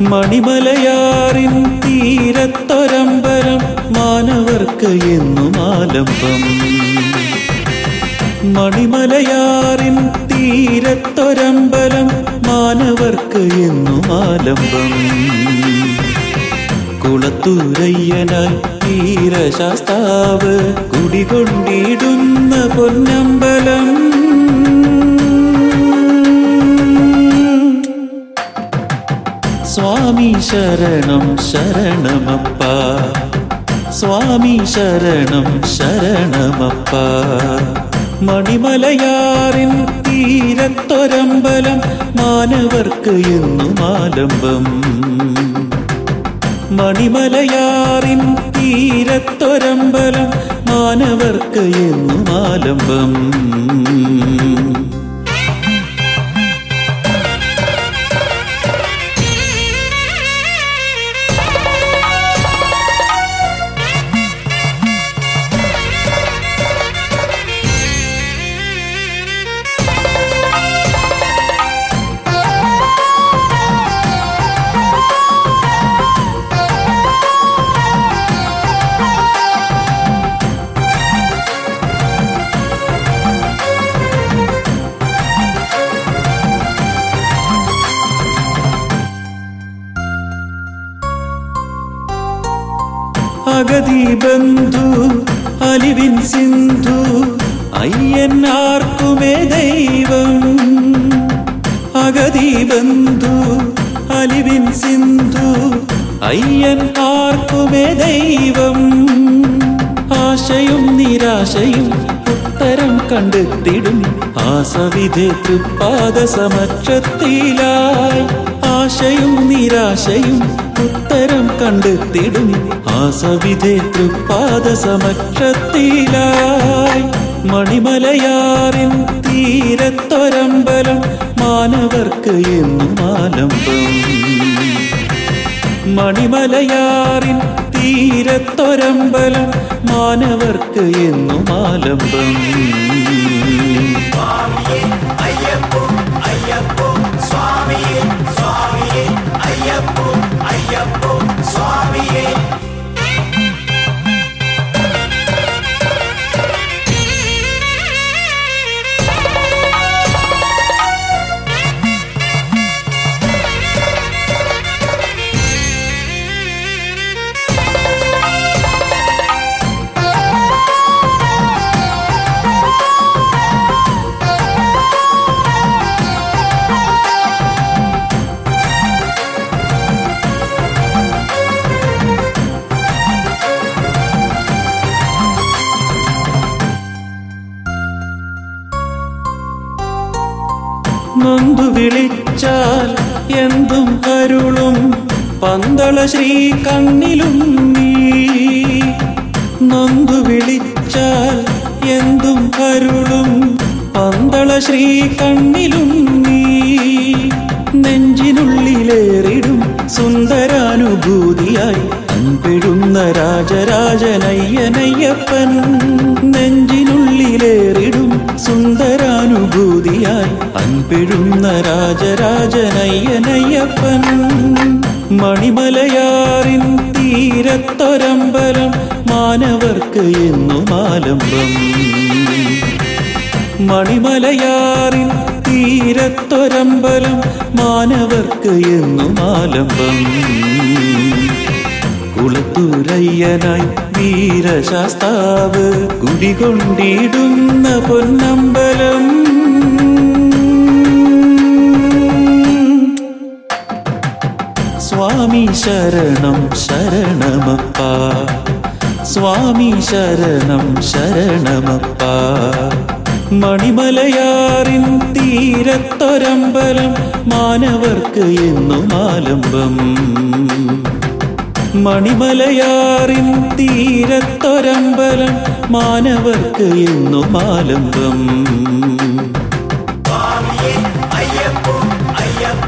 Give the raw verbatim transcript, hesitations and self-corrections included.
മണിമലയാറിൻ തീരത്തൊരമ്പലം മാനവർക്ക് എന്നും ആലംബം. മണിമലയാറിൻ തീരത്തൊരമ്പലം മാനവർക്ക് എന്നും ആലംബം. കുളത്തൂരയ്യനാൽ വീരശാസ്താവ് കുടികൊണ്ടിടുന്ന പൊന്നമ്പലം. സ്വാമി ശരണം ശരണമപ്പ, സ്വാമി ശരണം ശരണമപ്പ. മണിമലയാറിൻ തീരത്തൊരമ്പലം മാനവർക്ക് എന്നും ആലംബം. മണിമലയാറിൻ തീരത്തൊരമ്പലം മാനവർക്ക് എന്നും ആലംബം. അഗതി ബന്ധു അലിവിൻ സിന്ധു അയ്യൻ ആർക്കുമേ ദൈവം. അഗതി ബന്ധു അലിവിൻ സിന്ധു അയ്യൻ ആർക്കുമേ ദൈവം. ആശയും നിരാശയും ഉത്തരം കണ്ടെത്തിടും ആസവിധേ തൃപ്പാദ സമക്ഷത്തിലായി. ആശയും നിരാശയും ഉത്തരം കണ്ടെത്തിടും ആസവിധേ തൃപ്പാദ സമക്ഷത്തിലായി. മണിമലയാറിൻ തീരത്തൊരമ്പലം മാനവർക്ക് എന്നും ആലംബം. മണിമലയാറിൻ തീരത്തൊരമ്പലം മാനവർക്ക് എന്നും ആലംബം. സ്വാമിയേ അയ്യപ്പോ അയ്യപ്പോ സ്വാമിയേ സ്വാമിയേ അയ്യപ്പോ അയ്യപ്പോ സ്വാമിയേ. നൊന്തു വിളിച്ചാൽ എന്തും കരുളും പന്തള ശ്രീ കണ്ണിലും നീ. നൊന്തു വിളിച്ചാൽ എന്തും കരുളും പന്തള ശ്രീ കണ്ണിലും നീ. നെഞ്ചിനുള്ളിലേറിടും സുന്ദരാനുഭൂതിയായി അൻപിടുന്ന രാജരാജനയ്യനയ്യപ്പൻ. നെഞ്ചിനുള്ളിലേറിടും സുന്ദരാനുഭൂതിയായി അൻപിടുന്ന രാജരാജനയ്യനയ്യപ്പൻ. മണിമലയാറിൻ തീരത്തൊരമ്പലം മാനവർക്ക് എന്നും ആലംബം. മണിമലയാറിൻ തീരത്തൊരമ്പലം മാനവർക്ക് എന്നും ആലംബം. കുളത്തൂരയ്യനായി വീരശാസ്താവ് കുടികൊണ്ടിടുന്ന പൊന്നമ്പലം. സ്വാമി ശരണം ശരണമപ്പ, സ്വാമി ശരണം ശരണമപ്പ. മണിമലയാറിൻ തീരത്തൊരമ്പലം മാനവർക്ക് എന്നും ആലംബം. മണിമലയാറിൻ തീരത്തൊരമ്പലം മാനവർക്ക് എന്നും ആലംബം. സ്വാമിയേ അയ്യപ്പോ അയ്യപ്പോ